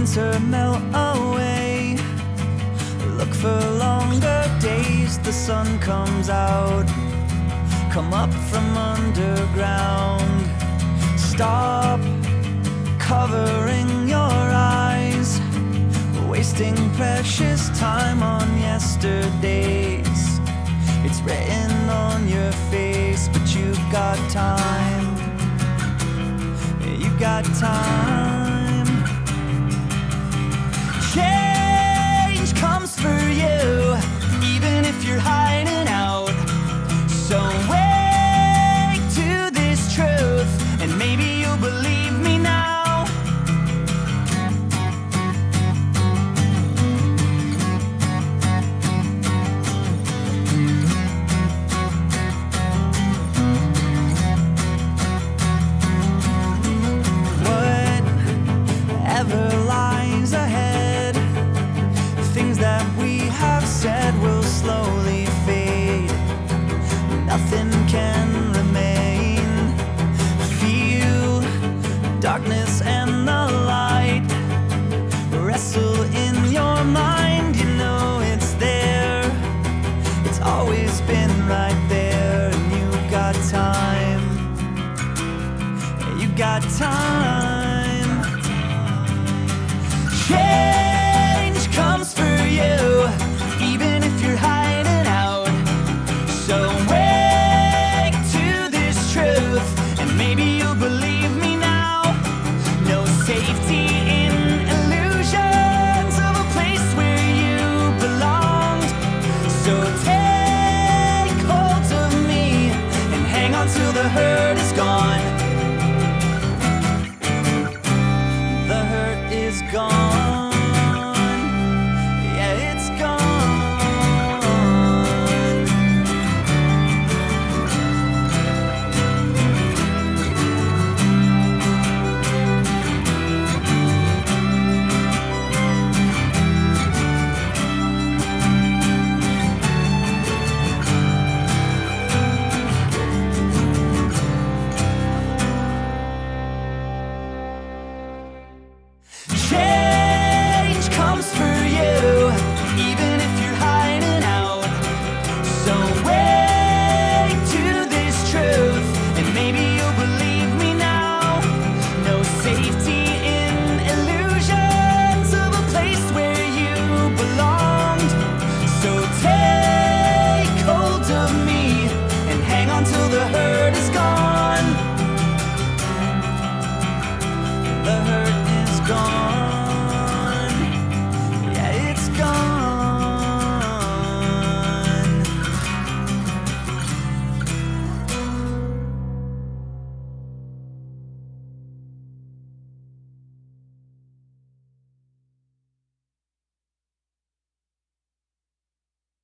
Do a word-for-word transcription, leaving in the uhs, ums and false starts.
winter melt away. Look for longer days, the sun comes out. Come up from underground. Stop covering your eyes, wasting precious time on yesterdays. It's written on your face, but you got time. You got time. Change comes for you, even if you're hiding out. So wake to this truth, and maybe you'll believe me now. Whatever lies ahead, things that we have said will slowly fade. Nothing can remain. Feel darkness and the light wrestle in your mind. You know it's there, it's always been right there. And you got time, you got time. Change comes for you, even if you're hiding out. So wake to this truth, and maybe you'll believe me now. No safety in illusions of a place where you belonged. So take hold of me and hang on till the hurt is gone. The hurt is gone. Yeah, it's gone. Change